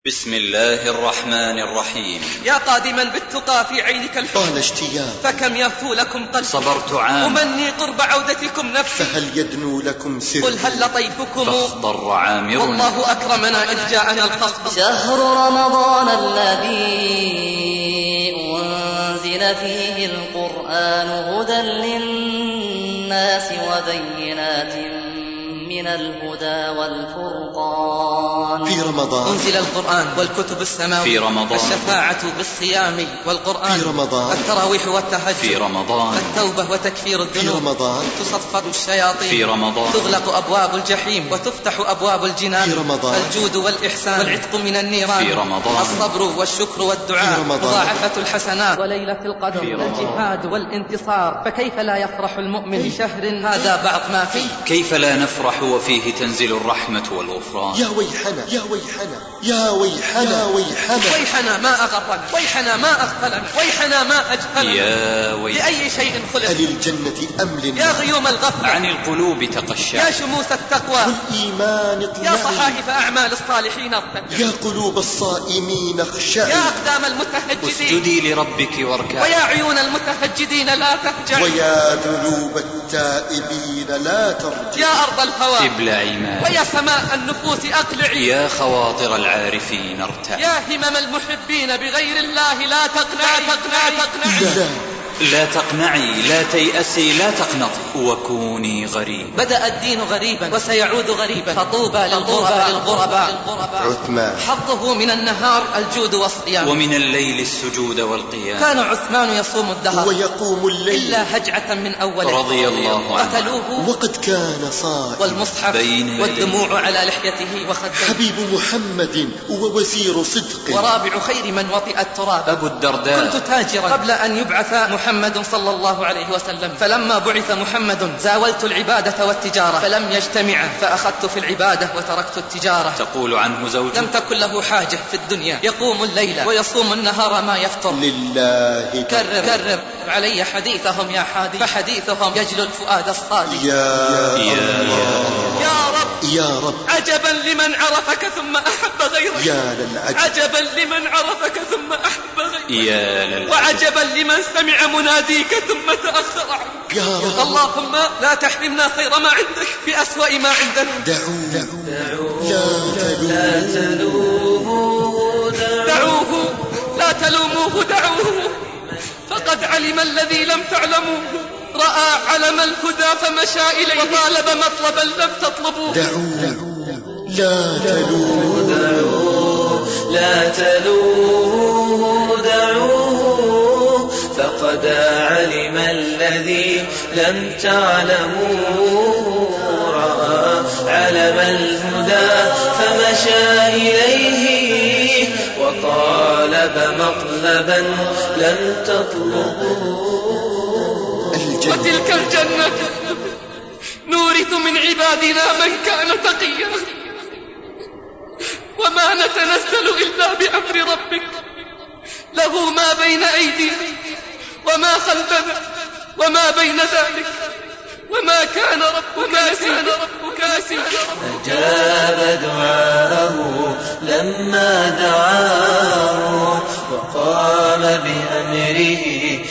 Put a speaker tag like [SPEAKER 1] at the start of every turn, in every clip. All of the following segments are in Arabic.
[SPEAKER 1] بسم الله الرحمن الرحيم.
[SPEAKER 2] يا قادما بالتقى في عينك الحب
[SPEAKER 3] طال اشتياق
[SPEAKER 2] فكم يهفو لكم قلب.
[SPEAKER 1] صبرت عام
[SPEAKER 2] أمني قرب عودتكم نفسي
[SPEAKER 3] فهل يدنو لكم سر.
[SPEAKER 2] قل هل لطيفكم
[SPEAKER 1] فاخضر عامر
[SPEAKER 2] والله أكرمنا إذ جاءنا القصد.
[SPEAKER 4] شهر رمضان الذي أنزل فيه القرآن هدى للناس وبينات من الهدى والفرقان.
[SPEAKER 3] في رمضان
[SPEAKER 2] أنزل القرآن والكتب السماوية.
[SPEAKER 1] في رمضان
[SPEAKER 2] الشفاعة بالصيام والقرآن.
[SPEAKER 3] في رمضان
[SPEAKER 2] التراويح والتهجد.
[SPEAKER 1] في رمضان
[SPEAKER 2] التوبة وتكفير
[SPEAKER 3] في
[SPEAKER 2] الذنوب.
[SPEAKER 3] رمضان
[SPEAKER 2] تصفد الشياطين.
[SPEAKER 1] في رمضان
[SPEAKER 2] تغلق أبواب الجحيم وتفتح أبواب الجنان.
[SPEAKER 3] في رمضان
[SPEAKER 2] الجود والإحسان والعتق من النيران.
[SPEAKER 1] في رمضان
[SPEAKER 2] الصبر والشكر والدعاء.
[SPEAKER 3] في رمضان
[SPEAKER 2] مضاعفة الحسنات وليلة القدر.
[SPEAKER 1] في رمضان
[SPEAKER 2] الجهاد والانتصار. فكيف لا يفرح المؤمن بشهر هذا بعض ما فيه.
[SPEAKER 1] كيف لا نفرح وفيه تنزل الرحمة والغفران.
[SPEAKER 3] يا ويحنا يا ويحنا يا ويحنا يا ويحنا
[SPEAKER 2] ويحنا ما أغرنا ويحنا ما أغفلنا ويحنا ما أجهلنا.
[SPEAKER 1] يا ويح
[SPEAKER 2] لأي شيء خلق.
[SPEAKER 3] للجنة أم
[SPEAKER 2] يا
[SPEAKER 3] للنار.
[SPEAKER 2] غيوم الغفلة.
[SPEAKER 1] عن القلوب تقشع.
[SPEAKER 2] يا شموس التقوى.
[SPEAKER 3] والإيمان
[SPEAKER 2] يا
[SPEAKER 3] اطلعي.
[SPEAKER 2] صحائف أعمال الصالحين ارتفع.
[SPEAKER 3] يا قلوب الصائمين اخشعي.
[SPEAKER 2] يا أقدام المتهجدين.
[SPEAKER 1] اسجدي لربك واركعي.
[SPEAKER 2] ويا عيون المتهجدين لا تهجعي.
[SPEAKER 3] ويا ذنوب التائبين لا ترجعي.
[SPEAKER 2] يا أرض الهوى
[SPEAKER 1] ابلعي ماء.
[SPEAKER 2] ويا سماء النفوس أقلعي.
[SPEAKER 1] يا خواطر العارفين ارتعي.
[SPEAKER 2] يا همم المحبين بغير الله لا تقنعي.
[SPEAKER 1] لا تقنعي لا تيأسي لا تقنطي وكوني غريب.
[SPEAKER 2] بدأ الدين غريبا وسيعود غريبا فطوبى للغرباء.
[SPEAKER 3] عثمان
[SPEAKER 2] حظه من النهار الجود والصيام
[SPEAKER 1] ومن الليل السجود والقيام.
[SPEAKER 2] كان عثمان يصوم الدهر
[SPEAKER 3] ويقوم الليل
[SPEAKER 2] إلا هجعة من أوله
[SPEAKER 1] رضي الله عنه.
[SPEAKER 2] قتلوه
[SPEAKER 3] وقد كان صائما.
[SPEAKER 2] والمصحف
[SPEAKER 1] بين يديه
[SPEAKER 2] والدموع على لحيته وخديه.
[SPEAKER 3] حبيب محمد ووزير صدق.
[SPEAKER 2] ورابع خير من وطئ التراب
[SPEAKER 1] أبو الدرداء.
[SPEAKER 2] كنت تاجرا قبل أن يبعث محمد صلى الله عليه وسلم فلما بعث محمد زاولت العبادة والتجارة فلم يجتمعا فأخذت في العبادة وتركت التجارة.
[SPEAKER 1] تقول عنه زوجه
[SPEAKER 2] لم تكن له حاجة في الدنيا يقوم الليل ويصوم النهار ما يفطر.
[SPEAKER 3] لله
[SPEAKER 2] كرر علي حديثهم يا حادي فحديثهم يجلو الفؤاد الصادق. يا رب
[SPEAKER 3] يا رب
[SPEAKER 2] عجبا لمن عرفك ثم أحب غيرك.
[SPEAKER 3] يا للعجب
[SPEAKER 2] عجبا لمن عرفك ثم أحب غيرك.
[SPEAKER 1] يا للعجب.
[SPEAKER 2] وعجبا لمن سمع مناديك ثم تأخر عنك.
[SPEAKER 3] يا رب
[SPEAKER 2] اللهم لا تحرمنا خير ما عندك بأسوأ ما عندنا. لا تلوموه دعوه فقد علم الذي لم تعلموه. رأى علم الهدى فمشى إليه وطالب مطلبا لم تطلبوه.
[SPEAKER 5] لا تلوموه دعوه فقد علم الذي لم تعلموه. رأى علم الهدى فمشى إليه وطالب مطلبا لم تطلبوه.
[SPEAKER 2] وتلك الجنة نورث من عبادنا من كان تقيا وما نتنزل إلا بأمر ربك له ما بين أيدينا وما خلفنا وما بين ذلك وما كان ربك نسيا.
[SPEAKER 5] أجاب دعاءه لما دعاه وقام بأمره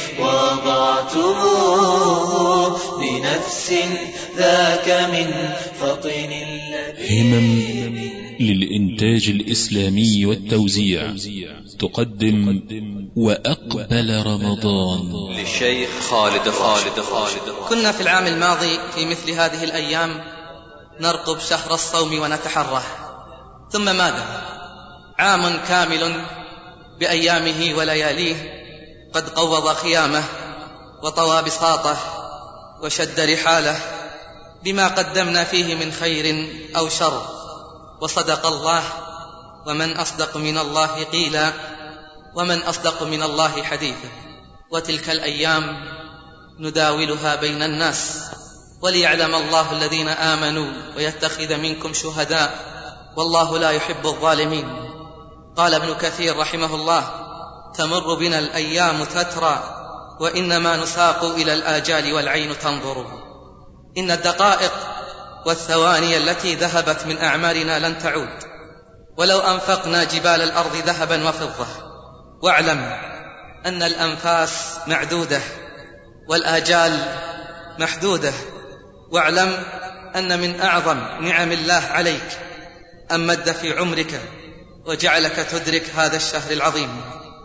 [SPEAKER 5] وضعتموه بنفس ذاك من فطن
[SPEAKER 6] همم للإنتاج الإسلامي والتوزيع تقدم وأقبل رمضان
[SPEAKER 1] للشيخ خالد.
[SPEAKER 2] كنا في العام الماضي في مثل هذه الأيام نرقب شهر الصوم ونتحره ثم ماذا؟ عام كامل بأيامه ولياليه قد قوض خيامه وطوى بساطه وشد رحاله بما قدمنا فيه من خير أو شر. وصدق الله ومن أصدق من الله قيلا ومن أصدق من الله حديثا. وتلك الأيام نداولها بين الناس وليعلم الله الذين آمنوا ويتخذ منكم شهداء والله لا يحب الظالمين. قال ابن كثير رحمه الله تمر بنا الأيام تترى وإنما نساق إلى الآجال والعين تنظر. إن الدقائق والثواني التي ذهبت من أعمارنا لن تعود ولو أنفقنا جبال الأرض ذهبا وفضة. واعلم أن الأنفاس معدودة والآجال محدودة. واعلم أن من أعظم نعم الله عليك أن مد في عمرك وجعلك تدرك هذا الشهر العظيم.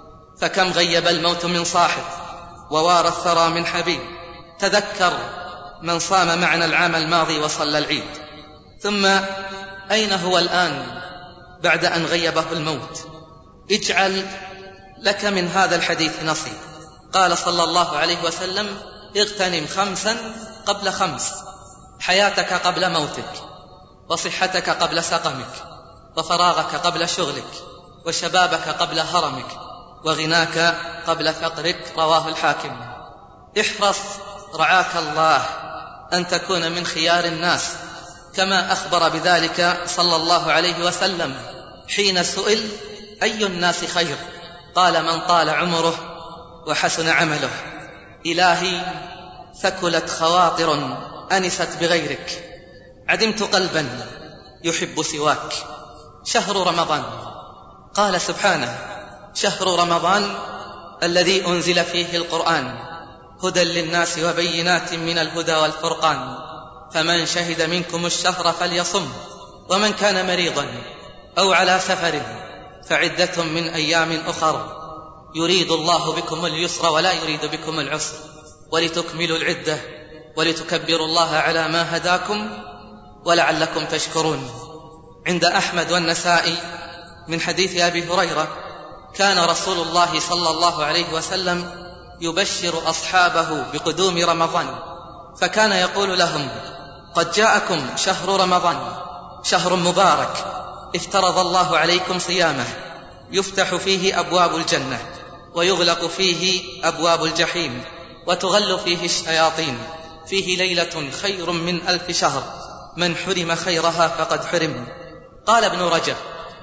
[SPEAKER 2] فكم غيب الموت من صاحب ووارى الثرى من حبيب. تذكر من صام معنا العام الماضي وصلى العيد، ثم أين هو الآن بعد أن غيبه الموت؟ اجعل لك من هذا الحديث نصيب. قال صلى الله عليه وسلم: اغتنم 5 قبل 5، حياتك قبل موتك، وصحتك قبل سقمك، وفراغك قبل شغلك، وشبابك قبل هرمك، وغناك قبل فقرك. رواه الحاكم. احرص رعاك الله أن تكون من خيار الناس، كما أخبر بذلك صلى الله عليه وسلم حين سئل: أي الناس خير؟ قال: من طال عمره وحسن عمله. إلهي، ثكلت خواطر أنست بغيرك، عدمت قلبا يحب سواك. شهر رمضان، قال سبحانه: شهر رمضان الذي أنزل فيه القرآن هدى للناس وبينات من الهدى والفرقان، فمن شهد منكم الشهر فليصم، ومن كان مريضا أو على سفر فعدة من أيام أخر، يريد الله بكم اليسر ولا يريد بكم العسر، ولتكملوا العدة ولتكبروا الله على ما هداكم ولعلكم تشكرون. عند أحمد والنسائي من حديث أبي هريرة: كان رسول الله صلى الله عليه وسلم يبشر أصحابه بقدوم رمضان، فكان يقول لهم: قد جاءكم شهر رمضان، شهر مبارك افترض الله عليكم صيامه، يفتح فيه أبواب الجنة ويغلق فيه أبواب الجحيم وتغل فيه الشياطين، فيه ليلة خير من 1000 شهر، من حرم خيرها فقد حرم. قال ابن رجب: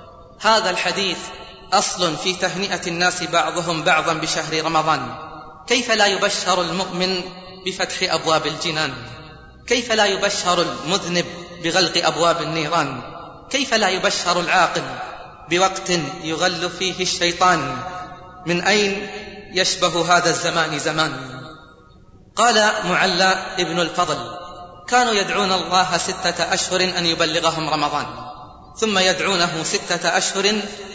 [SPEAKER 2] هذا الحديث أصل في تهنئة الناس بعضهم بعضا بشهر رمضان. كيف لا يبشر المؤمن بفتح أبواب الجنان؟ كيف لا يبشر المذنب بغلق أبواب النيران؟ كيف لا يبشر العاقل بوقت يغل فيه الشيطان؟ من أين يشبه هذا الزمان زمان؟ قال معلى ابن الفضل: كانوا يدعون الله 6 أشهر أن يبلغهم رمضان، ثم يدعونه 6 أشهر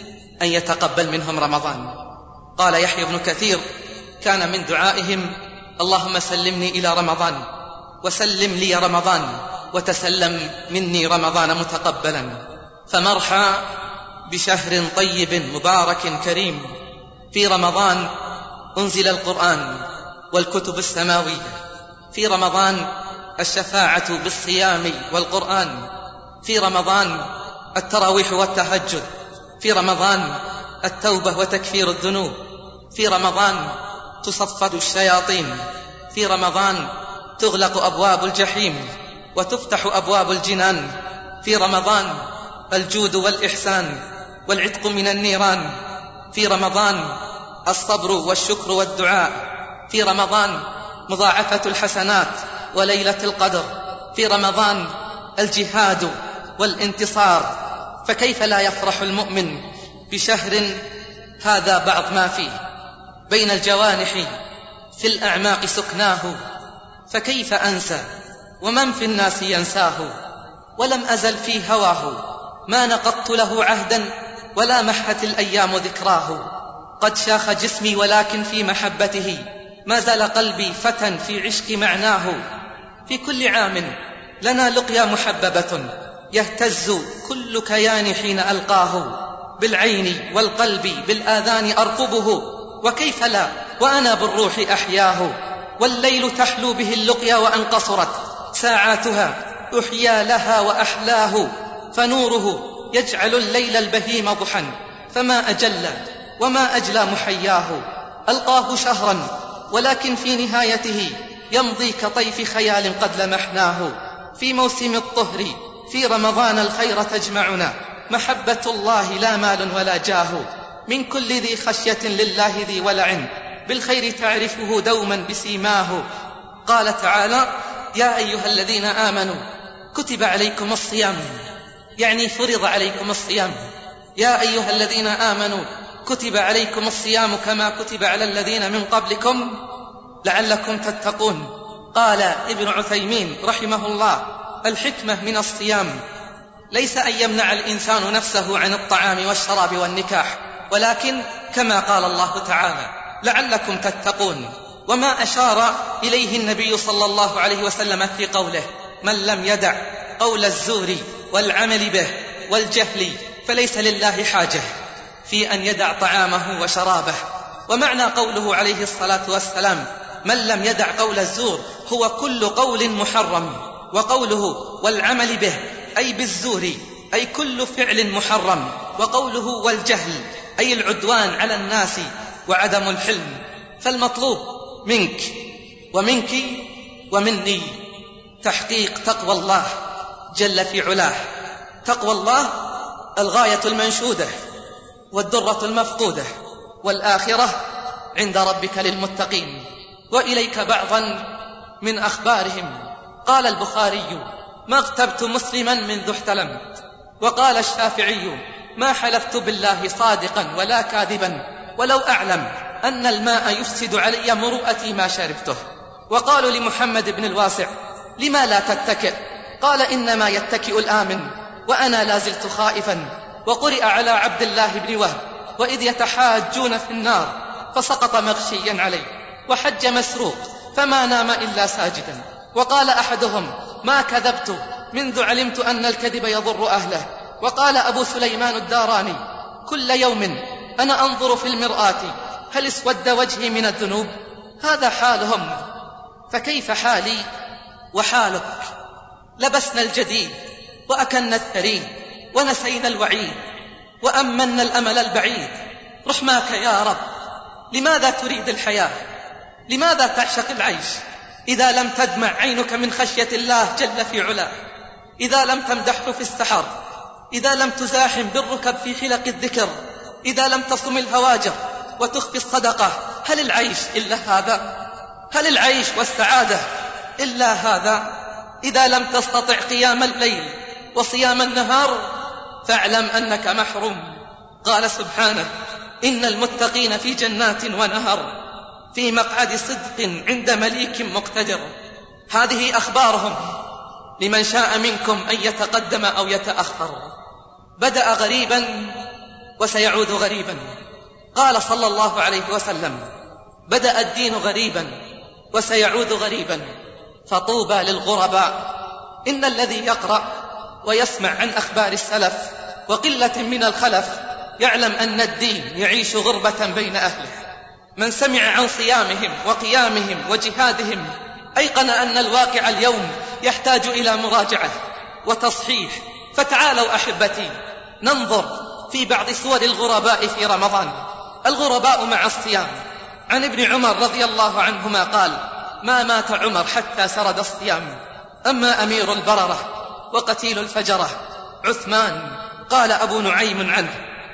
[SPEAKER 2] أن يتقبل منهم رمضان. قال يحيى بن كثير: كان من دعائهم: اللهم سلمني إلى رمضان، وسلم لي رمضان، وتسلم مني رمضان متقبلا. فمرحى بشهر طيب مبارك كريم. في رمضان أنزل القرآن والكتب السماوية، في رمضان الشفاعة بالصيام والقرآن، في رمضان التراويح والتهجد، في رمضان التوبة وتكفير الذنوب، في رمضان تصفد الشياطين، في رمضان تغلق أبواب الجحيم وتفتح أبواب الجنان، في رمضان الجود والإحسان والعتق من النيران، في رمضان الصبر والشكر والدعاء، في رمضان مضاعفة الحسنات وليلة القدر، في رمضان الجهاد والانتصار. فكيف لا يفرح المؤمن بشهر هذا بعض ما فيه؟ بين الجوانح في الأعماق سكناه، فكيف أنسى ومن في الناس ينساه؟ ولم أزل في هواه، ما نقضت له عهدا ولا محت الأيام ذكراه. قد شاخ جسمي ولكن في محبته ما زال قلبي فتى في عشق معناه. في كل عام لنا لقيا محببة يهتز كل كيان حين ألقاه، بالعين والقلب بالآذان أرقبه، وكيف لا وأنا بالروح أحياه. والليل تحلو به اللقيا وأن قصرت ساعاتها أحيا لها وأحلاه، فنوره يجعل الليل البهيم ضحى، فما أجل وما أجلى محياه. ألقاه شهرا ولكن في نهايته يمضي كطيف خيال قد لمحناه. في موسم الطهر في رمضان الخير تجمعنا، محبة الله لا مال ولا جاه. من كل ذي خشية لله ذي ولع، بالخير تعرفه دوما بسيماه. قال تعالى: يا أيها الذين آمنوا كتب عليكم الصيام، يعني فرض عليكم الصيام يا أيها الذين آمنوا كتب عليكم الصيام كما كتب على الذين من قبلكم لعلكم تتقون. قال ابن عثيمين رحمه الله: الحكمة من الصيام ليس أن يمنع الإنسان نفسه عن الطعام والشراب والنكاح، ولكن كما قال الله تعالى: لعلكم تتقون. وما أشار إليه النبي صلى الله عليه وسلم في قوله: من لم يدع قول الزور والعمل به والجهل فليس لله حاجة في أن يدع طعامه وشرابه. ومعنى قوله عليه الصلاة والسلام: من لم يدع قول الزور هو كل قول محرم، وقوله والعمل به أي بالزور أي كل فعل محرم، وقوله والجهل أي العدوان على الناس وعدم الحلم. فالمطلوب منك ومنك ومني تحقيق تقوى الله جل في علاه. تقوى الله الغاية المنشودة والدرة المفقودة، والآخرة عند ربك للمتقين. وإليك بعضا من أخبارهم. قال البخاري: ما اغتبت مسلما منذ احتلمت. وقال الشافعي: ما حلفت بالله صادقا ولا كاذبا ولو أعلم أن الماء يفسد علي مروءتي ما شربته. وقالوا لمحمد بن الواسع: لما لا تتكئ؟ قال: إنما يتكئ الآمن وأنا لازلت خائفا. وقرئ على عبد الله بن وهب: وإذ يتحاجون في النار فسقط مغشيا عليه، وحج مسروق فما نام إلا ساجدا. وقال أحدهم: ما كذبت منذ علمت أن الكذب يضر أهله. وقال أبو سليمان الداراني: كل يوم أنا أنظر في المرآة هل اسود وجهي من الذنوب؟ هذا حالهم، فكيف حالي وحالك؟ لبسنا الجديد وأكلنا الثريد ونسينا الوعيد وأمنا الأمل البعيد. رحماك يا رب، لماذا تريد الحياة؟ لماذا تعشق العيش إذا لم تدمع عينك من خشية الله جل في علاه؟ إذا لم تمدحه في السحر، إذا لم تزاحم بالركب في حلق الذكر، إذا لم تصم الهواجر وتخفي الصدقة، هل العيش إلا هذا؟ هل العيش والسعادة إلا هذا؟ إذا لم تستطع قيام الليل وصيام النهار فاعلم أنك محروم. قال سبحانه: إن المتقين في جنات ونهر في مقعد صدق عند مليك مقتدر. هذه أخبارهم لمن شاء منكم أن يتقدم أو يتأخر. بدأ غريبا وسيعود غريبا. قال صلى الله عليه وسلم: بدأ الدين غريبا وسيعود غريبا، فطوبى للغرباء. إن الذي يقرأ ويسمع عن أخبار السلف وقلة من الخلف يعلم أن الدين يعيش غربة بين أهله. من سمع عن صيامهم وقيامهم وجهادهم أيقن أن الواقع اليوم يحتاج إلى مراجعة وتصحيح. فتعالوا أحبتي ننظر في بعض صور الغرباء في رمضان. الغرباء مع الصيام. عن ابن عمر رضي الله عنهما قال: ما مات عمر حتى سرد الصيام. أما أمير البررة وقتيل الفجرة عثمان، قال أبو نعيم عنه: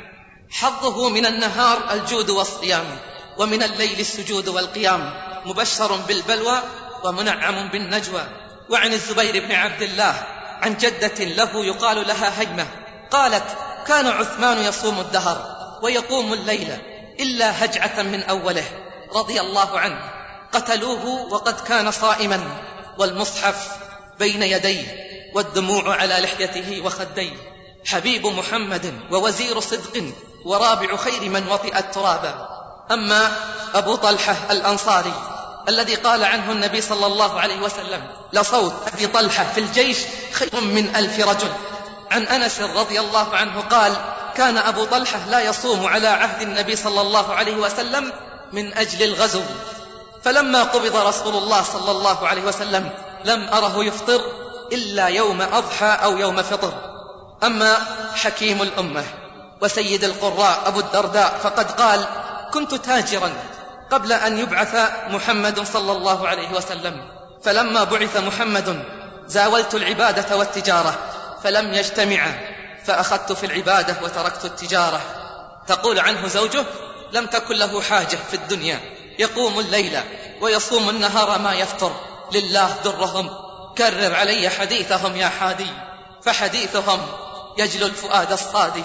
[SPEAKER 2] حظه من النهار الجود والصيام، ومن الليل السجود والقيام، مبشر بالبلوى ومنعم بالنجوى. وعن الزبير بن عبد الله عن جدة له يقال لها هجمة قالت: كان عثمان يصوم الدهر ويقوم الليل إلا هجعة من أوله رضي الله عنه. قتلوه وقد كان صائما، والمصحف بين يديه والدموع على لحيته وخديه. حبيب محمد ووزير صدق ورابع خير من وطئ التراب. أما أبو طلحة الأنصاري الذي قال عنه النبي صلى الله عليه وسلم: لصوت أبي طلحة في الجيش خير من 1000 رجل. عن أنس رضي الله عنه قال: كان أبو طلحة لا يصوم على عهد النبي صلى الله عليه وسلم من أجل الغزو، فلما قبض رسول الله صلى الله عليه وسلم لم أره يفطر إلا يوم أضحى أو يوم فطر. أما حكيم الأمة وسيد القراء أبو الدرداء فقد قال: كنت تاجرا قبل أن يبعث محمد صلى الله عليه وسلم، فلما بعث محمد زاولت العبادة والتجارة فلم يجتمعا، فأخذت في العبادة وتركت التجارة. تقول عنه زوجه: لم تكن له حاجة في الدنيا، يقوم الليل ويصوم النهار ما يفطر، لله درهم. كرر علي حديثهم يا حادي، فحديثهم يجلو الفؤاد الصادي.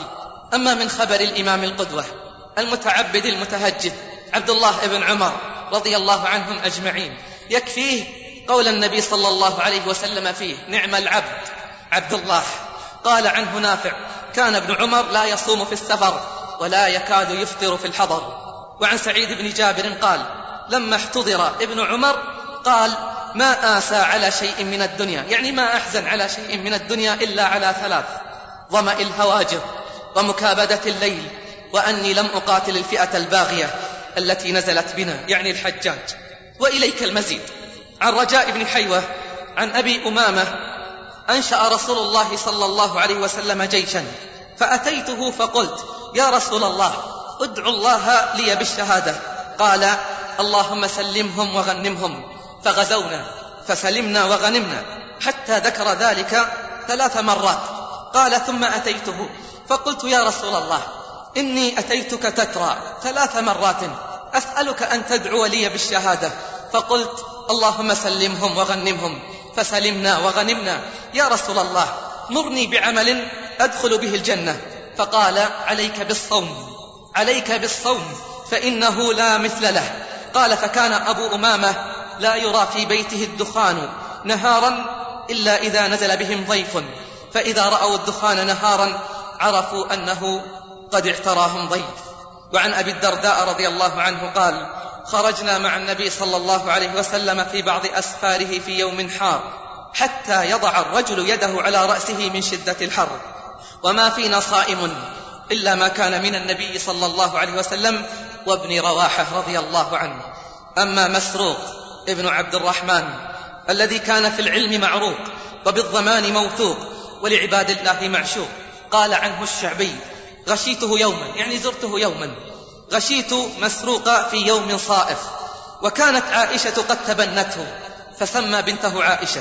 [SPEAKER 2] أما من خبر الإمام القدوة المتعبد المتهجد عبد الله بن عمر رضي الله عنهم أجمعين، يكفيه قول النبي صلى الله عليه وسلم فيه: نعم العبد عبد الله. قال عنه نافع: كان ابن عمر لا يصوم في السفر ولا يكاد يفطر في الحضر. وعن سعيد بن جابر قال: لما احتضر ابن عمر قال: ما آسى على شيء من الدنيا، يعني ما أحزن على شيء من الدنيا إلا على ثلاث: ظمأ الهواجر، ومكابدة الليل، وأني لم أقاتل الفئة الباغية التي نزلت بنا، يعني الحجاج. وإليك المزيد. عن رجاء بن حيوة عن أبي أمامة: أنشأ رسول الله صلى الله عليه وسلم جيشا، فأتيته فقلت: يا رسول الله، ادعو الله لي بالشهادة. قال: اللهم سلمهم وغنمهم. فغزونا فسلمنا وغنمنا، حتى ذكر ذلك 3 مرات. قال: ثم أتيته فقلت: يا رسول الله، إني أتيتك تترى 3 مرات أسألك أن تدعو لي بالشهادة. فقلت: اللهم سلمهم وغنمهم. فسلمنا وغنمنا. يا رسول الله، مرني بعمل أدخل به الجنة. فقال: عليك بالصوم، عليك بالصوم، فإنه لا مثل له. قال: فكان أبو أمامة لا يرى في بيته الدخان نهارا إلا إذا نزل بهم ضيف، فإذا رأوا الدخان نهارا عرفوا أنه قد اعتراهم ضيف. وعن أبي الدرداء رضي الله عنه قال: خرجنا مع النبي صلى الله عليه وسلم في بعض أسفاره في يوم حار، حتى يضع الرجل يده على رأسه من شدة الحر، وما فينا صائم إلا ما كان من النبي صلى الله عليه وسلم وابن رواحة رضي الله عنه. أما مسروق ابن عبد الرحمن الذي كان في العلم معروق وبالضمان موثوق ولعباد الله معشوق، قال عنه الشعبي: غشيته يوما، يعني زرته يوما، غشيت مسروق في يوم صائف، وكانت عائشة قد تبنته فسمى بنته عائشة،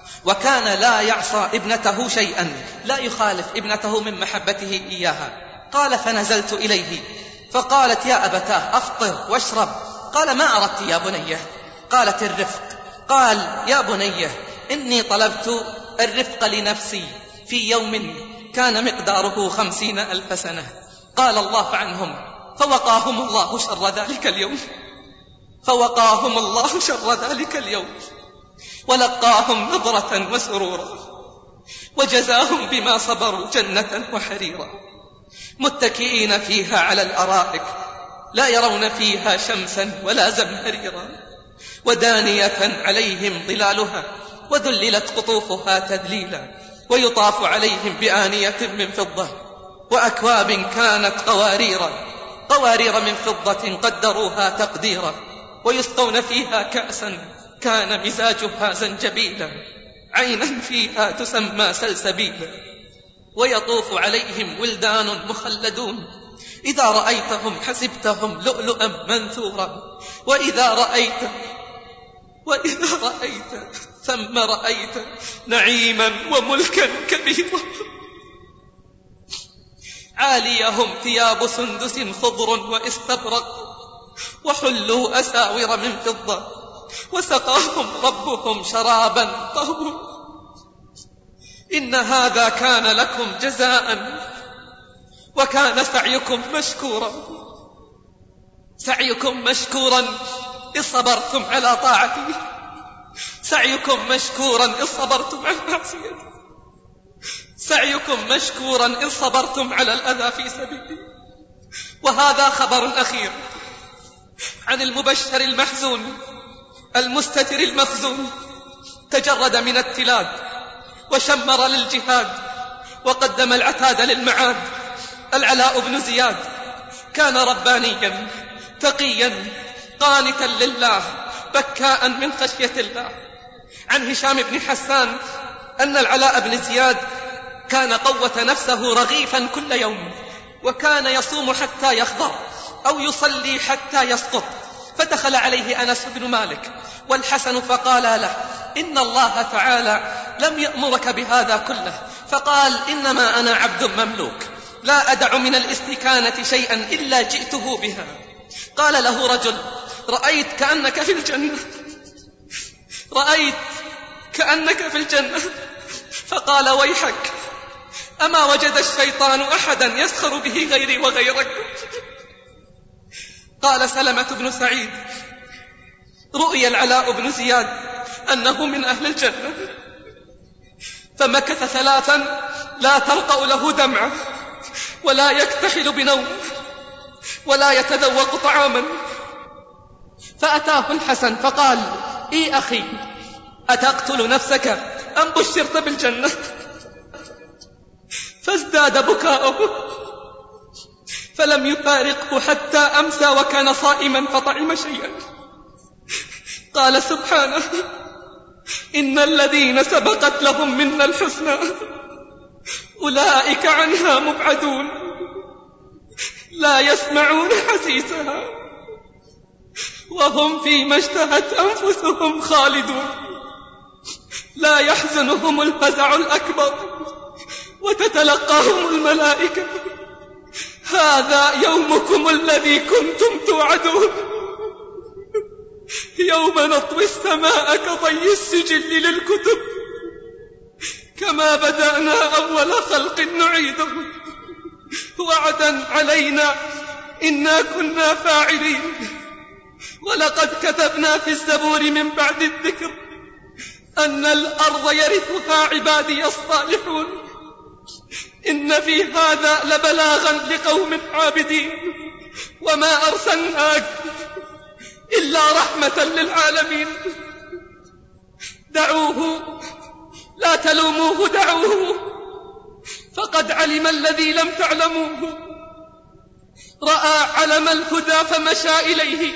[SPEAKER 2] وكان لا يعصى ابنته شيئا، لا يخالف ابنته من محبته إياها. قال: فنزلت إليه فقالت: يا أبتاه، أفطر واشرب. قال: ما أردت يا بنيه؟ قالت: الرفق. قال: يا بنيه، إني طلبت الرفق لنفسي في يوم كان مقداره 50,000 سنة. قال الله عنهم: فوقاهم الله شر ذلك اليوم، فوقاهم الله شر ذلك اليوم، ولقاهم نظرة وسرورا، وجزاهم بما صبروا جنة وحريرا، متكئين فيها على الأرائك، لا يرون فيها شمسا ولا زمهريرا، ودانية عليهم ظلالها، وذللت قطوفها تذليلا، ويطاف عليهم بآنية من فضة، وأكواب كانت قوارير من فضة قدروها تقديرا، ويسقون فيها كأسا كان مزاجها زنجبيلا، عينا فيها تسمى سلسبيلا، ويطوف عليهم ولدان مخلدون، إذا رأيتهم حسبتهم لؤلؤا منثورا، وإذا رأيت ثم رأيت نعيما وملكا كبيرا. عاليهم ثياب سندس خضر واستبرق، وحلوا أساور من فضة، وسقاهم ربهم شرابا طهورا. إن هذا كان لكم جزاء، وكان سعيكم مشكورا، سعيكم مشكورا إذ صبرتم على طاعتي، سعيكم مشكورا إذ صبرتم على معصيتي، سعيكم مشكورا إذ صبرتم على الأذى في سبيلي. وهذا خبر أخير عن المبشر المحزون المستتر المخزون، تجرد من التلاد وشمر للجهاد، وقدم العتاد للمعاد. العلاء بن زياد كان ربانيا تقيا قانتا لله بكاء من خشية الله. عن هشام بن حسان أن العلاء بن زياد كان قوة نفسه رغيفا كل يوم، وكان يصوم حتى يخضر أو يصلي حتى يسقط. فدخل عليه أنس بن مالك والحسن فقال له: إن الله تعالى لم يأمرك بهذا كله. فقال: إنما أنا عبد مملوك، لا أدع من الاستكانة شيئا إلا جئته بها. قال له رجل: رأيت كأنك في الجنة، رأيت كأنك في الجنة. فقال: ويحك، أما وجد الشيطان أحدا يسخر به غيري وغيرك؟ قال سلمة بن سعيد: رؤي العلاء بن زياد أنه من أهل الجنة، فمكث 3 لا ترقأ له دمعة، ولا يكتحل بنوم، ولا يتذوق طعاما. فأتاه الحسن فقال: إي أخي، أتقتل نفسك أم بشرت بالجنة؟ فازداد بكاؤه، فلم يفارقه حتى أمسى وكان صائما فطعم شيئا. قال سبحانه: إن الذين سبقت لهم منا الحسنى أولئك عنها مبعدون، لا يسمعون حسيسها وهم فيما اشتهت أنفسهم خالدون، لا يحزنهم الفزع الأكبر وتتلقاهم الملائكة: هذا يومكم الذي كنتم توعدون. يوم نطوي السماء كطي السجل للكتب، كما بدأنا أول خلق نعيده، وعدا علينا إنا كنا فاعلين. ولقد كتبنا في الزبور من بعد الذكر أن الأرض يرثها عبادي الصالحون، إن في هذا لبلاغا لقوم عابدين، وما أرسلناك إلا رحمة للعالمين. دعوه، لا تلوموه، دعوه، فقد علم الذي لم تعلموه، رأى علم الهدى فمشى إليه،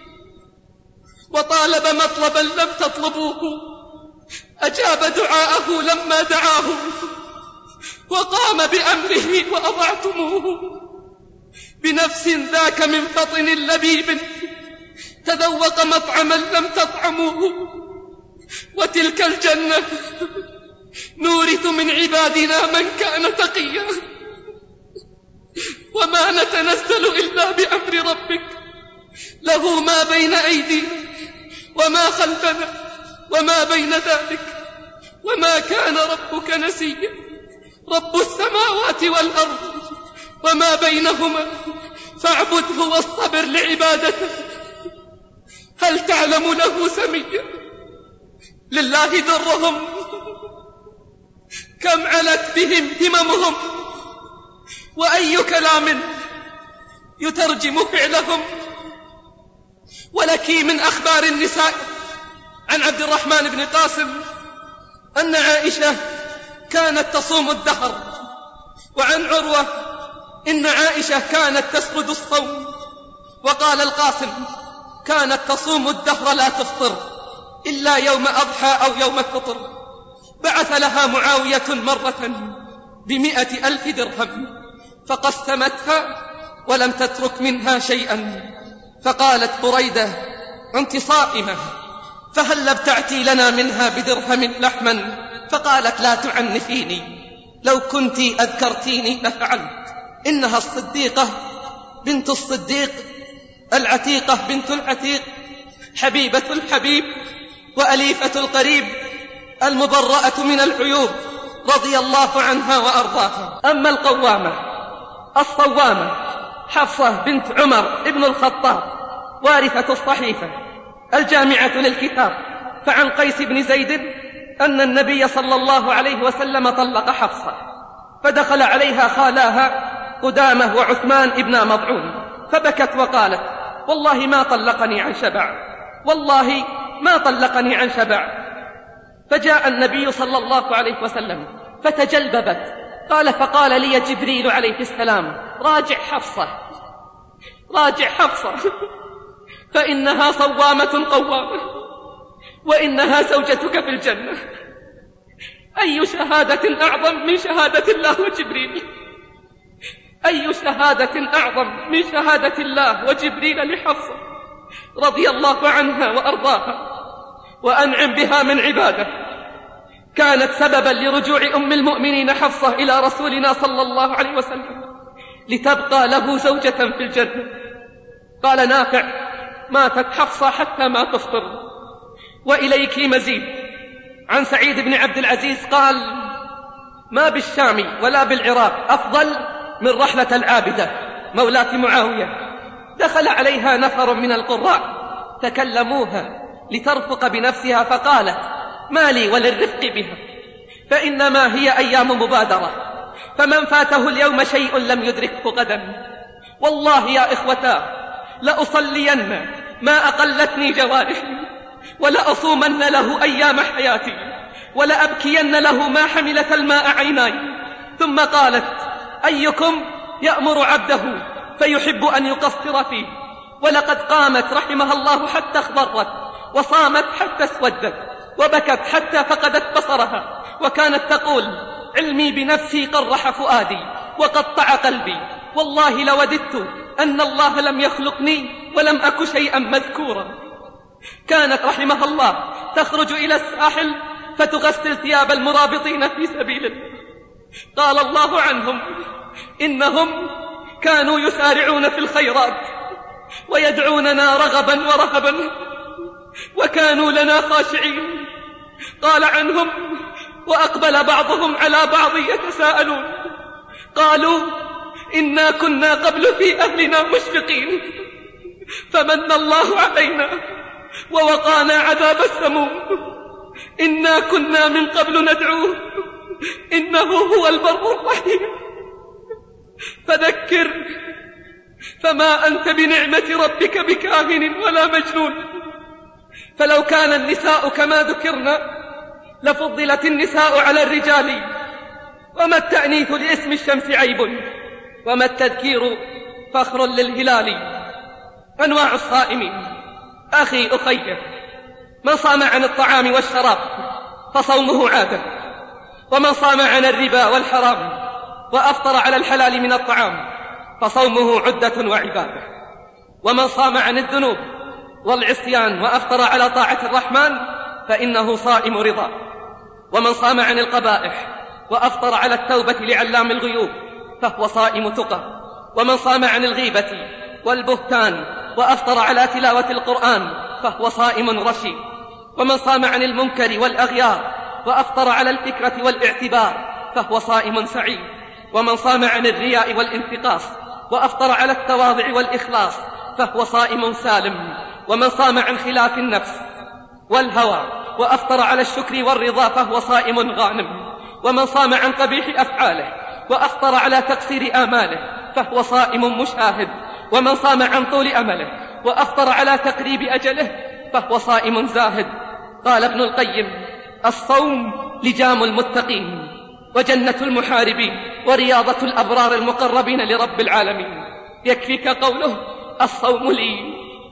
[SPEAKER 2] وطالب مطلبا لم تطلبوه، أجاب دعاءه لما دعاه، وقام بأمره وأضعتموه. بنفس ذاك من فطن لبيب، تذوق مطعما لم تطعموه. وتلك الجنة نورث من عبادنا من كان تقيا، وما نتنزل إلا بأمر ربك، له ما بين أيدينا وما خلفنا وما بين ذلك، وما كان ربك نسيا. رب السماوات والأرض وما بينهما فاعبده واصطبر لعبادته، هل تعلم له سميا؟ لله درهم، كم علت بهم هممهم، وأي كلام يترجم فعلهم. ولك من أخبار النساء عن عبد الرحمن بن قاسم أن عائشة كانت تصوم الدهر، وعن عروة إن عائشة كانت تسرد الصوم، وقال القاسم كانت تصوم الدهر لا تفطر إلا يوم أضحى أو يوم الفطر. بعث لها معاوية مرة ب100,000 درهم، فقسمتها ولم تترك منها شيئا. فقالت بريدة: أنت صائمة، فهل ابتعتي لنا منها بدرهم لحما؟ فقالت: لا تعنفيني، لو كنت أذكرتيني لفعلت. إنها الصديقة بنت الصديق، العتيقة بنت العتيق، حبيبة الحبيب، وأليفة القريب، المبرأة من العيوب، رضي الله عنها وأرضاها. أما القوامة الصوامة حفصة بنت عمر ابن الخطاب، وارثة الصحيفة، الجامعة للكتاب، فعن قيس بن زيد أن النبي صلى الله عليه وسلم طلق حفصة، فدخل عليها خالاها قدامة وعثمان ابن مضعون، فبكت وقالت: والله ما طلقني عن شبع، والله ما طلقني عن شبع. فجاء النبي صلى الله عليه وسلم فتجلببت. قال: فقال لي جبريل عليه السلام: راجع حفصة، راجع حفصة، فإنها صوامة قوامة، وإنها زوجتك في الجنة. أي شهادة أعظم من شهادة الله وجبريل؟ أي شهادة أعظم من شهادة الله وجبريل لحفصة رضي الله عنها وأرضاها وأنعم بها من عباده؟ كانت سببا لرجوع أم المؤمنين حفصة إلى رسولنا صلى الله عليه وسلم لتبقى له زوجة في الجنة. قال نافع: ماتت حفصة حتى ما تفطر. وإليك مزيد. عن سعيد بن عبد العزيز قال:
[SPEAKER 7] ما بالشام ولا بالعراق أفضل من رحلة العابدة مولاة معاوية. دخل عليها نفر من القراء تكلموها لترفق بنفسها فقالت: ما لي وللرفق بها، فإنما هي أيام مبادرة، فمن فاته اليوم شيء لم يدركه غدا. والله يا إخوتا لأصلين ما أقلتني جوارحي، ولأصومن له أيام حياتي، ولأبكين له ما حملت الماء عيناي. ثم قالت: أيكم يأمر عبده فيحب أن يقصر فيه؟ ولقد قامت رحمها الله حتى اخضرت، وصامت حتى اسودت، وبكت حتى فقدت بصرها، وكانت تقول: علمي بنفسي قرح فؤادي وقطع قلبي، والله لوددت أن الله لم يخلقني ولم أك شيئا مذكورا. كانت رحمها الله تخرج إلى الساحل فتغسل ثياب المرابطين في سبيل الله. قال الله عنهم: إنهم كانوا يسارعون في الخيرات ويدعوننا رغبا ورهبا وكانوا لنا خاشعين. قال عنهم: وأقبل بعضهم على بعض يتساءلون، قالوا: إنا كنا قبل في أهلنا مشفقين، فمن الله علينا ووقانا عذاب السموم، إنا كنا من قبل ندعوه إنه هو البر الرحيم. فذكر فما أنت بنعمة ربك بكاهن ولا مجنون. فلو كان النساء كما ذكرنا لفضلت النساء على الرجال. وما التأنيث لاسم الشمس عيب، وما التذكير فخر للهلال. أنواع الصائمين. أخي أخي، من صام عن الطعام والشراب فصومه عادة، ومن صام عن الربا والحرام وأفطر على الحلال من الطعام فصومه عدة وعبادة، ومن صام عن الذنوب والعصيان وأفطر على طاعة الرحمن فإنه صائم رضا، ومن صام عن القبائح وأفطر على التوبة لعلام الغيوب فهو صائم تقى، ومن صام عن الغيبة والبهتان وأفطر على تلاوة القرآن فهو صائم رشيد، ومن صام عن المنكر والأغيار وأفطر على الفكرة والاعتبار فهو صائم سعيد، ومن صام عن الرياء والانتقاص وأفطر على التواضع والإخلاص فهو صائم سالم، ومن صام عن خلاف النفس والهوى وأفطر على الشكر والرضا فهو صائم غانم، ومن صام عن قبيح أفعاله وأفطر على تقصير آماله فهو صائم مشاهد، ومن صام عن طول أمله وأفطر على تقريب أجله فهو صائم زاهد. قال ابن القيم: الصوم لجام المتقين وجنة المحاربين ورياضة الأبرار المقربين لرب العالمين. يكفيك قوله: الصوم لي،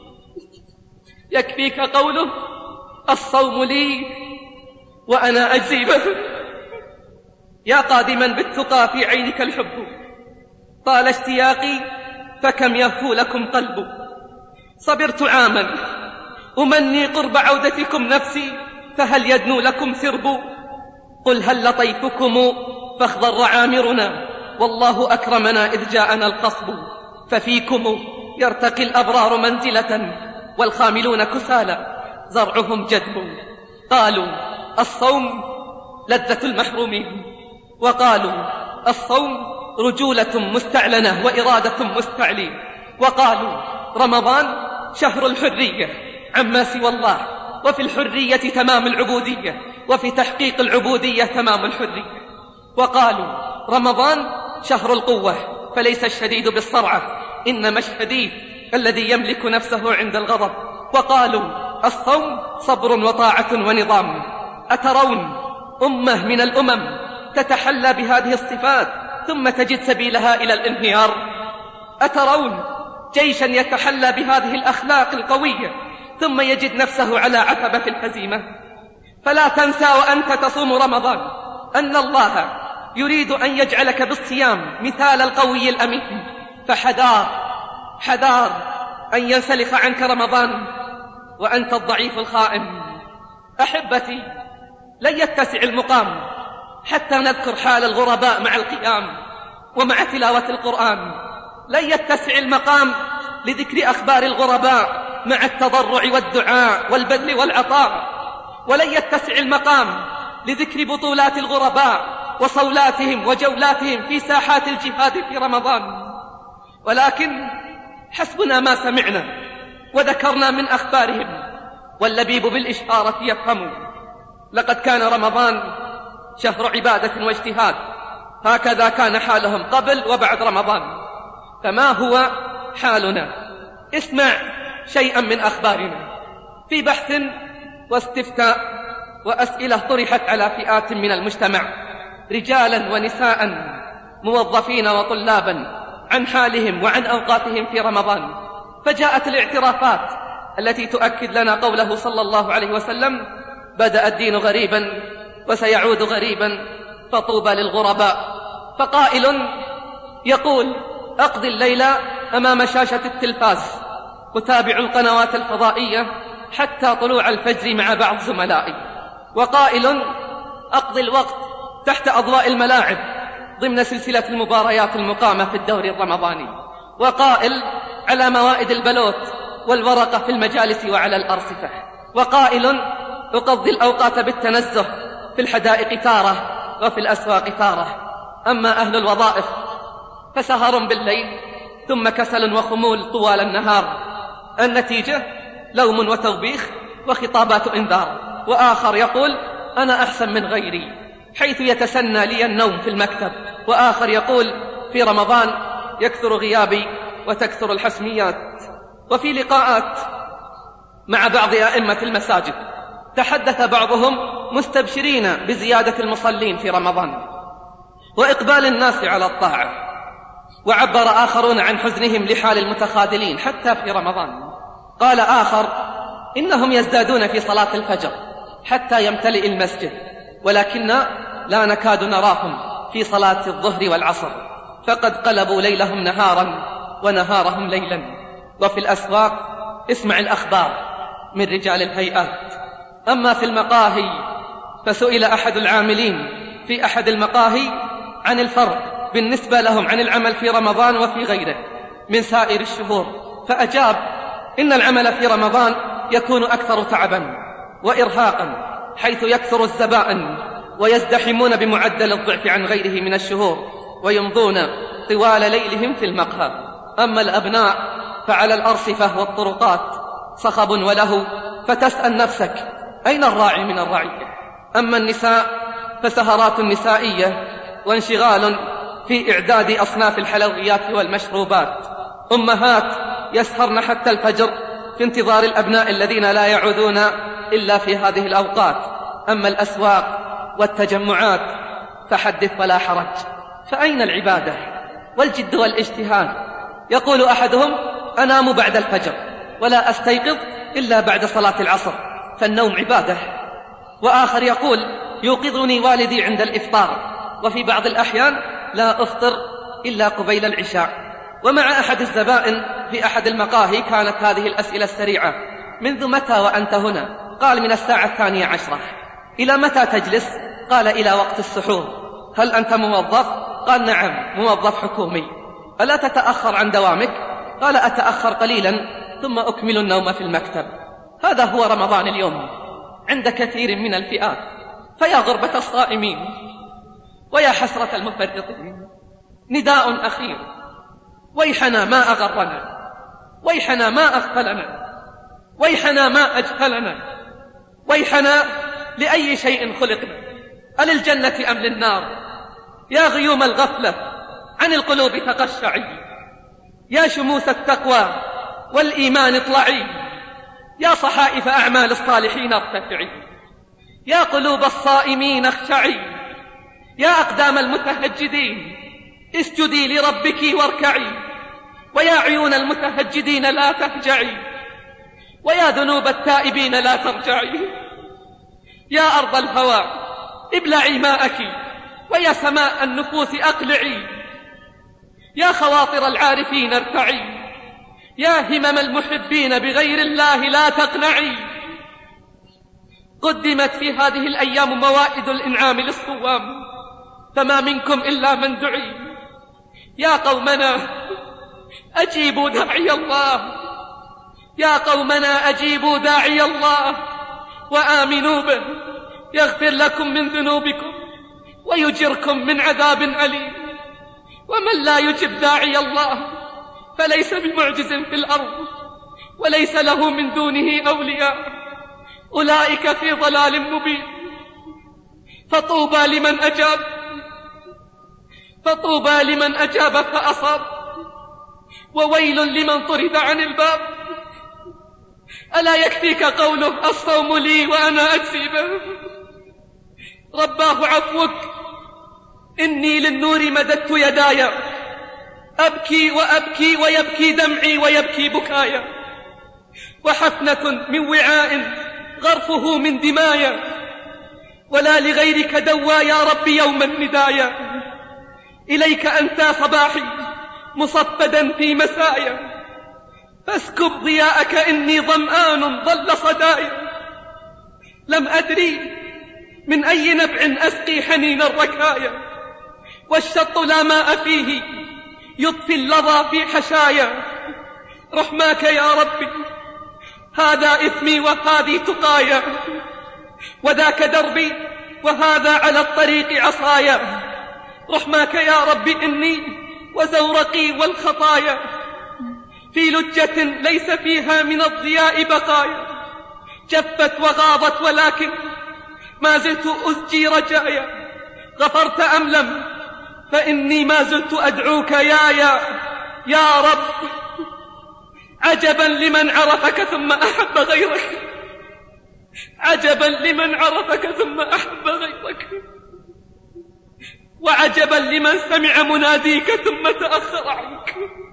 [SPEAKER 7] يكفيك قوله: الصوم لي وأنا أجزي به. يا قادما بالتقى في عينك الحب، طال اشتياقي فكم يهفو لكم قلب. صبرت عاما أمني قرب عودتكم نفسي، فهل يدنو لكم سرب؟ قل هل لطيفكم فاخضر عامرنا، والله أكرمنا إذ جاءنا القصب. ففيكم يرتقي الأبرار منزلة، والخاملون كسالى زرعهم جدب. قالوا: الصوم لذة المحرومين، وقالوا: الصوم رجولة مستعلنة وإرادة مستعلين، وقالوا: رمضان شهر الحرية عما سوى الله، وفي الحرية تمام العبودية، وفي تحقيق العبودية تمام الحرية. وقالوا: رمضان شهر القوة، فليس الشديد بالصرعة، إنما الشديد الذي يملك نفسه عند الغضب. وقالوا: الصوم صبر وطاعة ونظام. أترون أمة من الأمم تتحلى بهذه الصفات ثم تجد سبيلها إلى الانهيار؟ أترون جيشا يتحلى بهذه الأخلاق القوية ثم يجد نفسه على عتبة الهزيمة؟ فلا تنسى وأنت تصوم رمضان أن الله يريد أن يجعلك بالصيام مثال القوي الأمين، فحذار حذار أن ينسلخ عنك رمضان وأنت الضعيف الخائن. أحبتي، لن يتسع المقام حتى نذكر حال الغرباء مع القيام ومع تلاوة القرآن، لن يتسع المقام لذكر أخبار الغرباء مع التضرع والدعاء والبذل والعطاء، ولن يتسع المقام لذكر بطولات الغرباء وصولاتهم وجولاتهم في ساحات الجهاد في رمضان، ولكن حسبنا ما سمعنا وذكرنا من أخبارهم، واللبيب بالإشارة يفهم. لقد كان رمضان شهر عبادة واجتهاد، هكذا كان حالهم قبل وبعد رمضان، فما هو حالنا؟ اسمع شيئا من أخبارنا. في بحث واستفتاء وأسئلة طرحت على فئات من المجتمع، رجالا ونساء، موظفين وطلابا، عن حالهم وعن أوقاتهم في رمضان، فجاءت الاعترافات التي تؤكد لنا قوله صلى الله عليه وسلم: بدأ الدين غريبا وسيعود غريبا فطوبى للغرباء. فقائل يقول: أقضي الليل أمام شاشة التلفاز أتابع القنوات الفضائية حتى طلوع الفجر مع بعض زملائي. وقائل: أقضي الوقت تحت أضواء الملاعب ضمن سلسلة المباريات المقامة في الدوري الرمضاني. وقائل: على موائد البلوت والورقة في المجالس وعلى الأرصفة. وقائل: أقضي الأوقات بالتنزه في الحدائق تارة وفي الأسواق تارة. أما أهل الوظائف فسهر بالليل ثم كسل وخمول طوال النهار، النتيجة لوم وتوبيخ وخطابات إنذار. وآخر يقول: أنا أحسن من غيري، حيث يتسنى لي النوم في المكتب. وآخر يقول: في رمضان يكثر غيابي وتكثر الحسميات. وفي لقاءات مع بعض أئمة المساجد تحدث بعضهم مستبشرين بزيادة المصلين في رمضان وإقبال الناس على الطاعة، وعبر آخرون عن حزنهم لحال المتخاذلين حتى في رمضان. قال آخر: إنهم يزدادون في صلاة الفجر حتى يمتلئ المسجد، ولكن لا نكاد نراهم في صلاة الظهر والعصر، فقد قلبوا ليلهم نهارا ونهارهم ليلا. وفي الأسواق اسمع الأخبار من رجال الهيئات. أما في المقاهي فسئل أحد العاملين في أحد المقاهي عن الفرق بالنسبة لهم عن العمل في رمضان وفي غيره من سائر الشهور، فأجاب: إن العمل في رمضان يكون أكثر تعبا وإرهاقا، حيث يكثر الزبائن ويزدحمون بمعدل الضعف عن غيره من الشهور، ويمضون طوال ليلهم في المقهى. أما الأبناء فعلى الأرصفة والطرقات صخب وله، فتسأل نفسك: أين الراعي من الرعية؟ أما النساء فسهرات نسائية وانشغال في إعداد أصناف الحلويات والمشروبات، أمهات يسهرن حتى الفجر في انتظار الأبناء الذين لا يعودون إلا في هذه الأوقات. أما الأسواق والتجمعات فحدث ولا حرج، فأين العبادة والجد والاجتهاد؟ يقول أحدهم: أنام بعد الفجر ولا أستيقظ إلا بعد صلاة العصر، فالنوم عبادة. وآخر يقول: يوقظني والدي عند الإفطار، وفي بعض الأحيان لا أفطر إلا قبيل العشاء. ومع أحد الزبائن في أحد المقاهي كانت هذه الأسئلة السريعة: منذ متى وأنت هنا؟ قال: من الساعة 12. إلى متى تجلس؟ قال: إلى وقت السحور. هل أنت موظف؟ قال: نعم، موظف حكومي. ألا تتأخر عن دوامك؟ قال: أتأخر قليلا ثم أكمل النوم في المكتب. هذا هو رمضان اليوم عند كثير من الفئات. فيا غربة الصائمين ويا حسرة المفرطين، نداء أخير: ويحنا ما أغرنا، ويحنا ما أغفلنا، ويحنا ما أجهلنا، ويحنا لأي شيء خلقنا، أللجنة أم للنار؟ يا غيوم الغفلة عن القلوب تقشعي، يا شموس التقوى والإيمان اطلعي، يا صحائف أعمال الصالحين ارتفعي، يا قلوب الصائمين اخشعي، يا أقدام المتهجدين اسجدي لربك واركعي، ويا عيون المتهجدين لا تهجعي، ويا ذنوب التائبين لا ترجعي، يا أرض الهوى ابلعي ماءك، ويا سماء النفوس أقلعي، يا خواطر العارفين ارتعي، يا همم المحبين بغير الله لا تقنعي. قدمت في هذه الأيام موائد الإنعام للصوام، فما منكم إلا من دعي. يا قومنا أجيبوا داعي الله، يا قومنا أجيبوا داعي الله وآمنوا به يغفر لكم من ذنوبكم ويجركم من عذاب أليم. ومن لا يجب داعي الله فليس بمعجز في الأرض وليس له من دونه أولياء، أولئك في ضلال مبين. فطوبى لمن أجاب فأصاب، وويل لمن طرد عن الباب. ألا يكفيك قوله الصوم لي وأنا أجزي به؟ رباه عفوك، إني للنور مددت يداي، أبكي وأبكي ويبكي دمعي ويبكي بكايا، وحفنة من وعاء غرفه من دمايا، ولا لغيرك دوى يا رب يوم الندايا. إليك أنت صباحي مصفدا في مسايا، فاسكب ضياءك إني ظمآن ضل صدايا. لم أدري من أي نبع أسقي حنين الركايا، والشط لا ماء فيه يطفي اللظى في حشايا. رحماك يا ربي، هذا إثمي وهذه تقايا، وذاك دربي وهذا على الطريق عصايا. رحماك يا ربي، إني وزورقي والخطايا في لجة ليس فيها من الضياء بقايا، جفت وغاضت ولكن ما زلت أزجي رجايا. غفرت أم لم؟ فإني ما زلت أدعوك يا رب. عجبا لمن عرفك ثم أحب غيرك، عجبا لمن عرفك ثم أحب غيرك، وعجبا لمن سمع مناديك ثم تأخر عنك.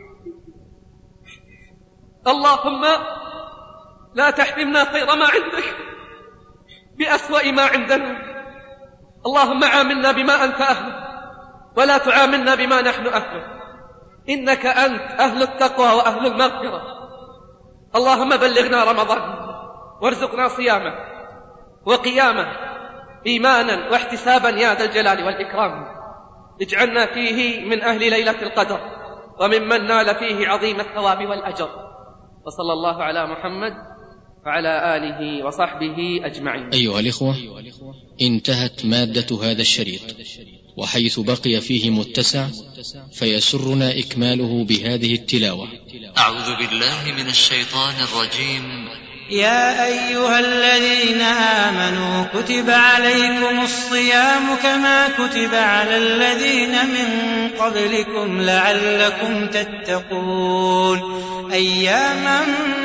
[SPEAKER 7] اللهم لا تحرمنا خير ما عندك بأسوأ ما عندنا. اللهم عاملنا بما أنت أهله ولا تعاملنا بما نحن أهله، إنك أنت أهل التقوى وأهل المغفرة. اللهم بلغنا رمضان وارزقنا صيامه وقيامه إيمانا واحتسابا يا ذا الجلال والإكرام. اجعلنا فيه من أهل ليلة القدر وممن نال فيه عظيم الثواب والأجر. وصلى الله على محمد وعلى آله وصحبه أجمعين.
[SPEAKER 8] أيها الإخوة، انتهت مادة هذا الشريط، وحيث بقي فيه متسع فيسرنا إكماله بهذه التلاوة.
[SPEAKER 1] أعوذ بالله من الشيطان الرجيم.
[SPEAKER 5] يا أيها الذين آمنوا كتب عليكم الصيام كما كتب على الذين من قبلكم لعلكم تتقون، أياما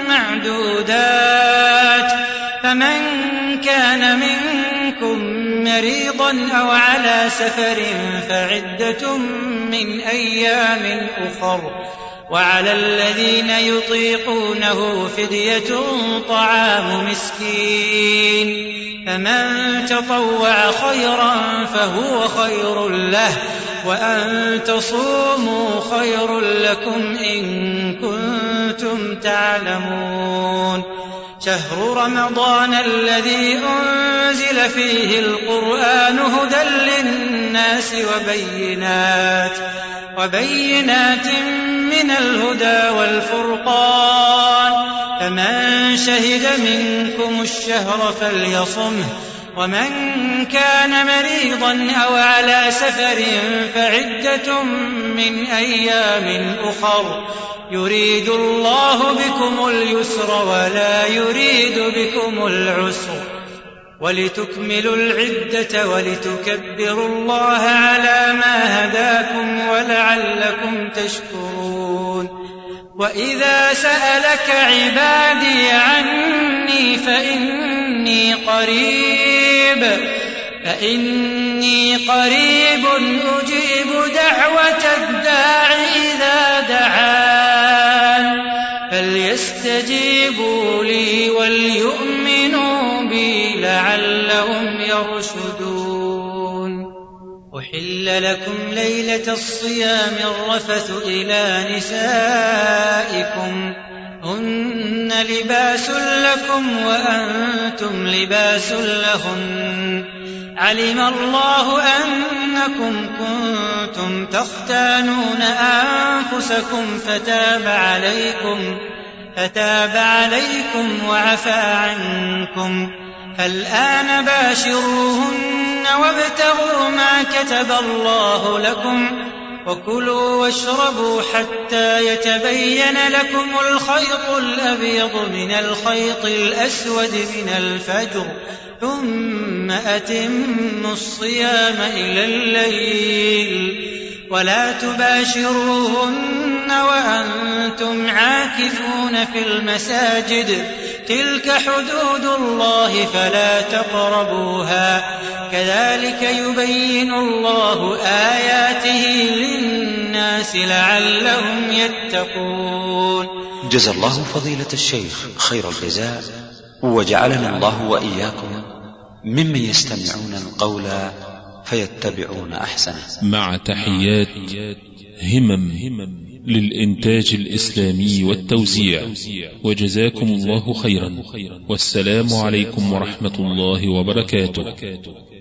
[SPEAKER 5] معدودات، فمن كان منكم مريضا أو على سفر فعدة من أيام أخر، وعلى الذين يطيقونه فدية طعام مسكين، فمن تطوع خيرا فهو خير له، وأن تصوموا خير لكم إن كنتم تعلمون. شهر رمضان الذي أنزل فيه القرآن هدى للناس وبينات من الهدى والفرقان، فمن شهد منكم الشهر فليصمه، ومن كان مريضا أو على سفر فعدة من أيام أخر، يريد الله بكم اليسر ولا يريد بكم العسر، ولتكملوا العدة ولتكبروا الله على ما هداكم ولعلكم تشكرون. وإذا سألك عبادي عني فإني قريب أجيب دعوة الداع إذا دعان، فليستجيبوا لي وليؤمنوا بي لعلهم يرشدون. أحل لكم ليلة الصيام الرفث إلى نسائكم، هن لباس لكم وأنتم لباس لهن، علم الله أنكم كنتم تختانون أنفسكم فتاب عليكم وعفى عنكم، الآن باشروهن وابتغوا ما كتب الله لكم وكلوا واشربوا حتى يتبين لكم الخيط الأبيض من الخيط الأسود من الفجر ثم أتموا الصيام إلى الليل ولا تباشروهن وأنتم عاكفون في المساجد تلك حدود الله فلا تقربوها كذلك يبين الله آياته للناس لعلهم يتقون.
[SPEAKER 9] جزا الله فضيلة الشيخ خير الجزاء، وجعلنا الله وإياكم ممن يستمعون القول فيتبعون أحسنه.
[SPEAKER 6] مع تحيات همم للإنتاج الإسلامي والتوزيع، وجزاكم الله خيرا، والسلام عليكم ورحمة الله وبركاته.